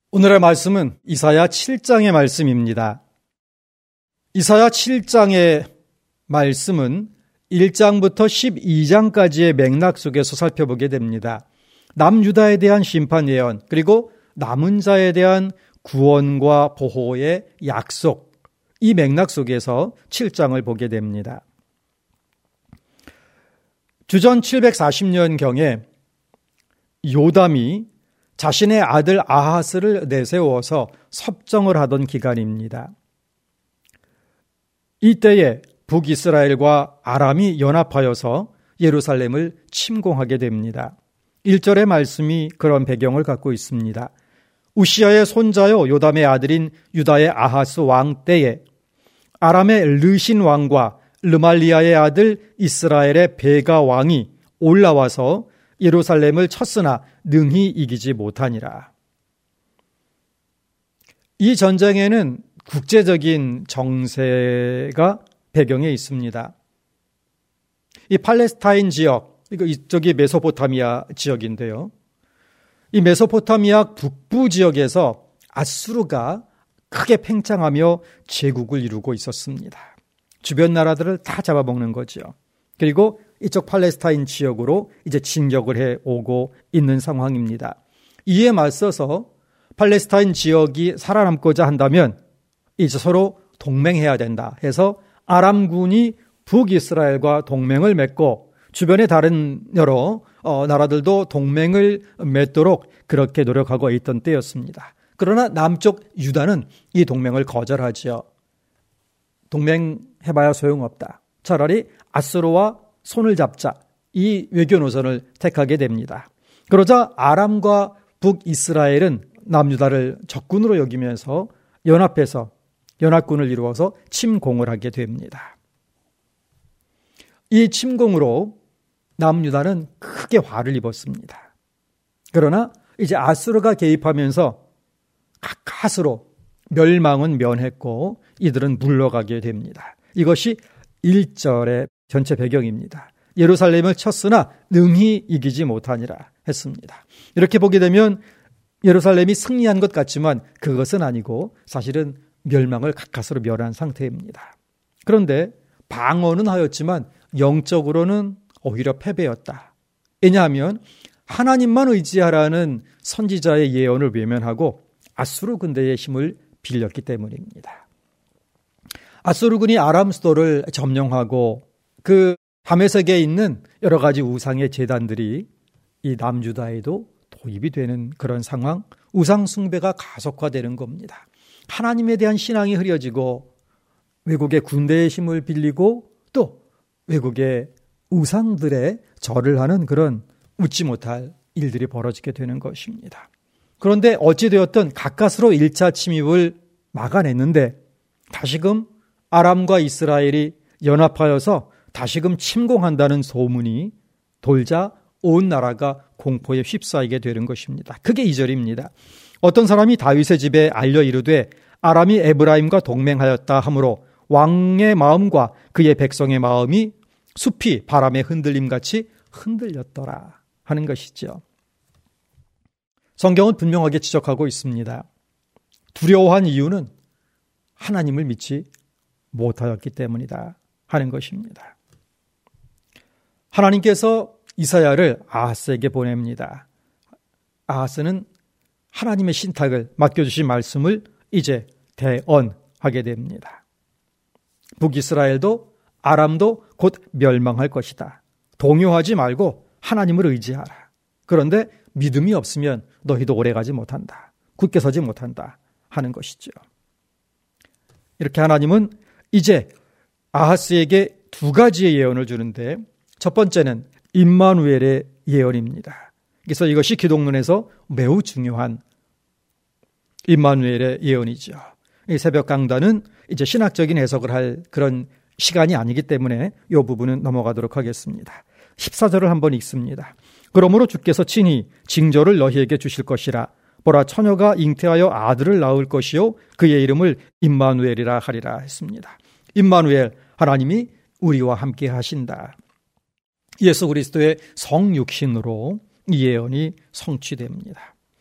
오늘의 말씀은 이사야 7장의 말씀입니다. 이사야 7장의 말씀은 1장부터 12장까지의 맥락 속에서 살펴보게 됩니다. 남유다에 대한 심판 예언, 그리고 남은 자에 대한 구원과 보호의 약속, 이 맥락 속에서 7장을 보게 됩니다. 주전 740년경에 요담이 자신의 아들 아하스를 내세워서 섭정을 하던 기간입니다. 이때에 북이스라엘과 아람이 연합하여서 예루살렘을 침공하게 됩니다. 1절의 말씀이 그런 배경을 갖고 있습니다. 우시아의 손자요 요담의 아들인 유다의 아하스 왕 때에 아람의 르신 왕과 르말리아의 아들 이스라엘의 베가 왕이 올라와서 예루살렘을 쳤으나 능히 이기지 못하니라. 이 전쟁에는 국제적인 정세가 배경에 있습니다. 이 팔레스타인 지역, 이쪽이 메소포타미아 지역인데요. 이 메소포타미아 북부 지역에서 아수르가 크게 팽창하며 제국을 이루고 있었습니다. 주변 나라들을 다 잡아먹는 거죠. 그리고 이쪽 팔레스타인 지역으로 이제 진격을 해오고 있는 상황입니다. 이에 맞서서 팔레스타인 지역이 살아남고자 한다면 이제 서로 동맹해야 된다 해서 아람군이 북이스라엘과 동맹을 맺고 주변의 다른 여러 나라들도 동맹을 맺도록 그렇게 노력하고 있던 때였습니다. 그러나 남쪽 유다는 이 동맹을 거절하죠. 동맹해봐야 소용없다. 차라리 아수르와 손을 잡자. 이 외교 노선을 택하게 됩니다. 그러자 아람과 북이스라엘은 남유다를 적군으로 여기면서 연합해서 연합군을 이루어서 침공을 하게 됩니다. 이 침공으로 남유다는 크게 화를 입었습니다. 그러나 이제 아수르가 개입하면서 가까스로 멸망은 면했고 이들은 물러가게 됩니다. 이것이 1절의 전체 배경입니다. 예루살렘을 쳤으나 능히 이기지 못하니라 했습니다. 이렇게 보게 되면 예루살렘이 승리한 것 같지만 그것은 아니고 사실은 멸망을 가까스로 멸한 상태입니다. 그런데 방어는 하였지만 영적으로는 오히려 패배였다. 왜냐하면 하나님만 의지하라는 선지자의 예언을 외면하고 아수르 군대의 힘을 빌렸기 때문입니다. 아수르군이 아람 수도를 점령하고 그 다메섹에 있는 여러 가지 우상의 제단들이 이 남유다에도 도입이 되는 그런 상황, 우상 숭배가 가속화되는 겁니다. 하나님에 대한 신앙이 흐려지고 외국의 군대의 힘을 빌리고 또 외국의 우상들의 절을 하는 그런 웃지 못할 일들이 벌어지게 되는 것입니다. 그런데 어찌되었든 가까스로 1차 침입을 막아냈는데 다시금 아람과 이스라엘이 연합하여서 다시금 침공한다는 소문이 돌자 온 나라가 공포에 휩싸이게 되는 것입니다. 그게 2절입니다. 어떤 사람이 다윗의 집에 알려 이르되 아람이 에브라임과 동맹하였다 하므로 왕의 마음과 그의 백성의 마음이 숲이 바람의 흔들림같이 흔들렸더라 하는 것이죠. 성경은 분명하게 지적하고 있습니다. 두려워한 이유는 하나님을 믿지 못하였기 때문이다 하는 것입니다. 하나님께서 이사야를 아하스에게 보냅니다. 아하스는 하나님의 신탁을 맡겨주신 말씀을 이제 대언하게 됩니다. 북이스라엘도 아람도 곧 멸망할 것이다. 동요하지 말고 하나님을 의지하라. 그런데 믿음이 없으면 너희도 오래가지 못한다. 굳게 서지 못한다 하는 것이죠. 이렇게 하나님은 이제 아하스에게 두 가지의 예언을 주는데 첫 번째는 임마누엘의 예언입니다. 그래서 이것이 기독론에서 매우 중요한 임마누엘의 예언이죠. 이 새벽 강단은 이제 신학적인 해석을 할 그런 시간이 아니기 때문에 이 부분은 넘어가도록 하겠습니다. 14절을 한번 읽습니다. 그러므로 주께서 친히 징조를 너희에게 주실 것이라. 보라, 처녀가 잉태하여 아들을 낳을 것이요 그의 이름을 임마누엘이라 하리라 했습니다. 임마누엘, 하나님이 우리와 함께 하신다. 예수 그리스도의 성육신으로 이 예언이 성취됩니다.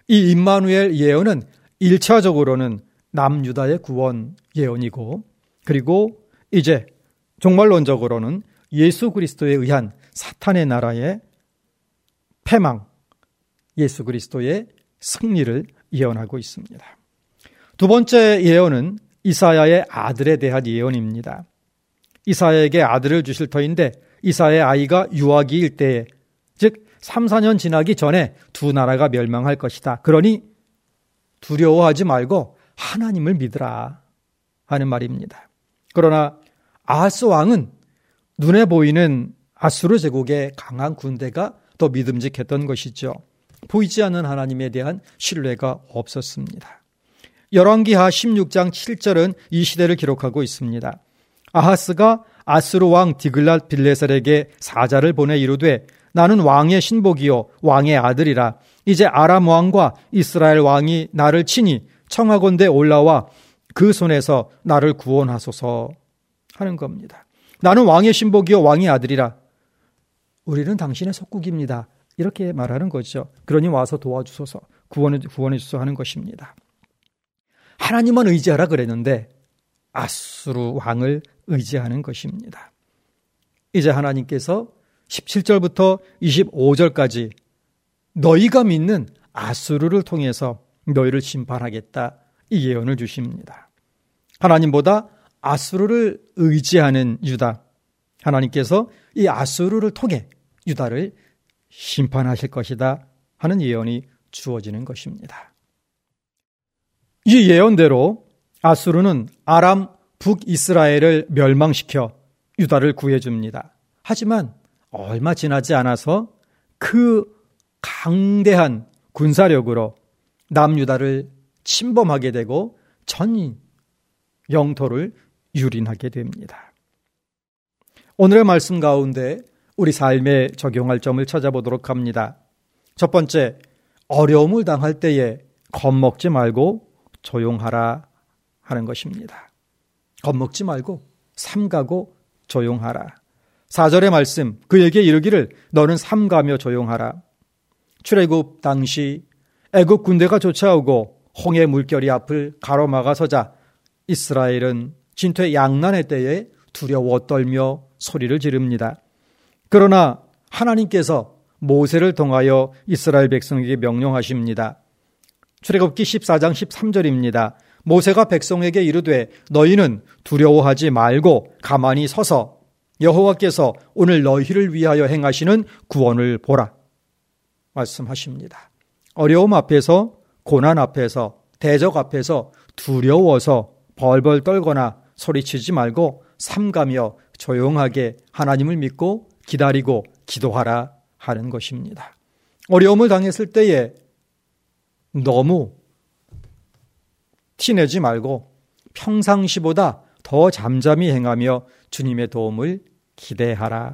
이 임마누엘 예언은 1차적으로는 남유다의 구원 예언이고, 그리고 이제 종말론적으로는 예수 그리스도에 의한 사탄의 나라의 패망, 예수 그리스도의 승리를 예언하고 있습니다. 두 번째 예언은 이사야의 아들에 대한 예언입니다. 이사야에게 아들을 주실 터인데 이사야의 아이가 유아기일 때에, 즉 3, 4년 지나기 전에 두 나라가 멸망할 것이다. 그러니 두려워하지 말고 하나님을 믿으라 하는 말입니다. 그러나 아하스 왕은 눈에 보이는 아수르 제국의 강한 군대가 더 믿음직했던 것이죠. 보이지 않는 하나님에 대한 신뢰가 없었습니다. 열왕기하 16장 7절은 이 시대를 기록하고 있습니다. 아하스가 아수르 왕 디글랏 빌레셀에게 사자를 보내 이르되 나는 왕의 신복이요 왕의 아들이라. 이제 아람 왕과 이스라엘 왕이 나를 치니 청하건대 올라와 그 손에서 나를 구원하소서 하는 겁니다. 나는 왕의 신복이요 왕의 아들이라. 우리는 당신의 속국입니다. 이렇게 말하는 거죠. 그러니 와서 도와주소서, 구원해 주소서 하는 것입니다. 하나님만 의지하라 그랬는데 아수르 왕을 의지하는 것입니다. 이제 하나님께서 17절부터 25절까지 너희가 믿는 아수르를 통해서 너희를 심판하겠다, 이 예언을 주십니다. 하나님보다 아수르를 의지하는 유다, 하나님께서 이 아수르를 통해 유다를 심판하실 것이다 하는 예언이 주어지는 것입니다. 이 예언대로 아수르는 아람 북이스라엘을 멸망시켜 유다를 구해줍니다. 하지만 얼마 지나지 않아서 그 강대한 군사력으로 남유다를 침범하게 되고 전 영토를 유린하게 됩니다. 오늘의 말씀 가운데 우리 삶에 적용할 점을 찾아보도록 합니다. 첫 번째, 어려움을 당할 때에 겁먹지 말고 조용하라 하는 것입니다. 겁먹지 말고 삼가고 조용하라. 4절의 말씀, 그에게 이르기를 너는 삼가며 조용하라. 출애굽 당시 애굽 군대가 쫓아오고 홍해 물결이 앞을 가로막아 서자 이스라엘은 진퇴 양난의 때에 두려워 떨며 소리를 지릅니다. 그러나 하나님께서 모세를 통하여 이스라엘 백성에게 명령하십니다. 출애굽기 14장 13절입니다. 모세가 백성에게 이르되 너희는 두려워하지 말고 가만히 서서 여호와께서 오늘 너희를 위하여 행하시는 구원을 보라 말씀하십니다. 어려움 앞에서, 고난 앞에서, 대적 앞에서 두려워서 벌벌 떨거나 소리치지 말고 삼가며 조용하게 하나님을 믿고 기다리고 기도하라 하는 것입니다. 어려움을 당했을 때에 너무 티내지 말고 평상시보다 더 잠잠히 행하며 주님의 도움을 기대하라.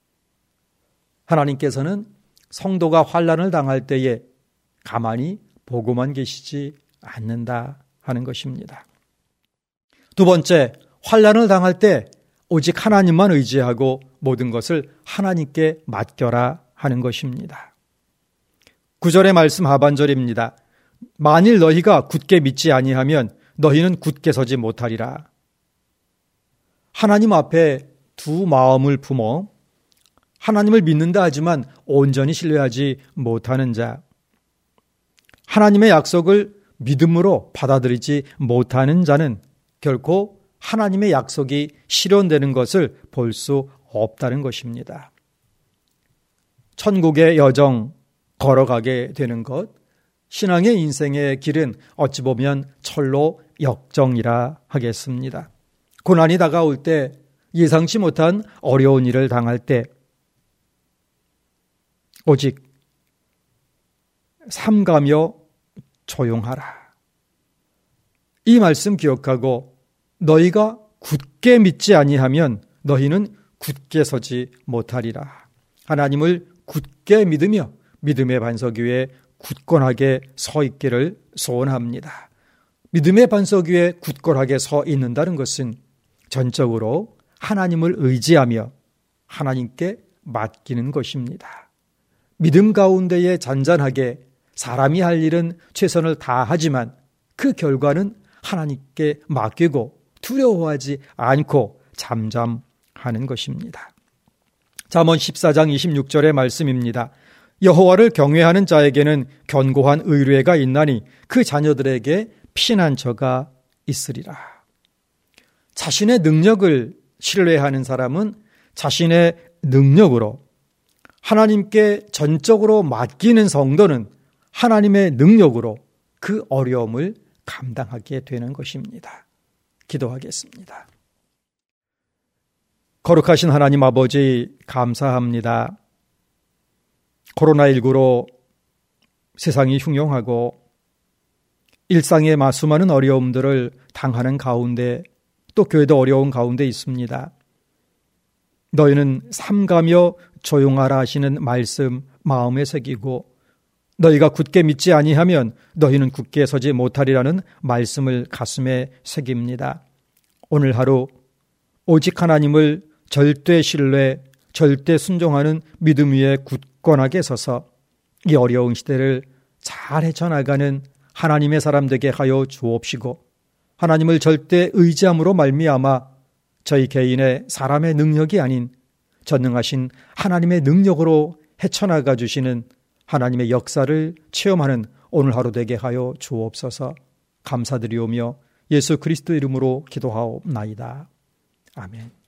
하나님께서는 성도가 환난을 당할 때에 가만히 보고만 계시지 않는다 하는 것입니다. 두 번째, 환난을 당할 때 오직 하나님만 의지하고 모든 것을 하나님께 맡겨라 하는 것입니다. 9절의 말씀 하반절입니다. 만일 너희가 굳게 믿지 아니하면 너희는 굳게 서지 못하리라. 하나님 앞에 두 마음을 품어 하나님을 믿는다 하지만 온전히 신뢰하지 못하는 자, 하나님의 약속을 믿음으로 받아들이지 못하는 자는 결코 하나님의 약속이 실현되는 것을 볼 수 없다는 것입니다. 천국의 여정 걸어가게 되는 것, 신앙의 인생의 길은 어찌 보면 철로 역정이라 하겠습니다. 고난이 다가올 때, 예상치 못한 어려운 일을 당할 때 오직 삼가며 조용하라. 이 말씀 기억하고 너희가 굳게 믿지 아니하면 너희는 굳게 서지 못하리라. 하나님을 굳게 믿으며 믿음의 반석 위에 굳건하게 서 있기를 소원합니다. 믿음의 반석 위에 굳건하게 서 있는다는 것은 전적으로 하나님을 의지하며 하나님께 맡기는 것입니다. 믿음 가운데에 잔잔하게 사람이 할 일은 최선을 다하지만 그 결과는 하나님께 맡기고 두려워하지 않고 잠잠하는 것입니다. 잠언 14장 26절의 말씀입니다. 여호와를 경외하는 자에게는 견고한 의뢰가 있나니 그 자녀들에게 피난처가 있으리라. 자신의 능력을 신뢰하는 사람은 자신의 능력으로, 하나님께 전적으로 맡기는 성도는 하나님의 능력으로 그 어려움을 감당하게 되는 것입니다. 기도하겠습니다. 거룩하신 하나님 아버지, 감사합니다. 코로나19로 세상이 흉흉하고 일상의 수많은 어려움들을 당하는 가운데 또 교회도 어려운 가운데 있습니다. 너희는 삼가며 조용하라 하시는 말씀 마음에 새기고 너희가 굳게 믿지 아니하면 너희는 굳게 서지 못하리라는 말씀을 가슴에 새깁니다. 오늘 하루 오직 하나님을 절대 신뢰, 절대 순종하는 믿음 위에 굳건하게 서서 이 어려운 시대를 잘 헤쳐나가는 하나님의 사람 되게 하여 주옵시고 하나님을 절대 의지함으로 말미암아 저희 개인의 사람의 능력이 아닌 전능하신 하나님의 능력으로 헤쳐나가 주시는 하나님의 역사를 체험하는 오늘 하루 되게 하여 주옵소서. 감사드리오며 예수 그리스도 이름으로 기도하옵나이다. 아멘.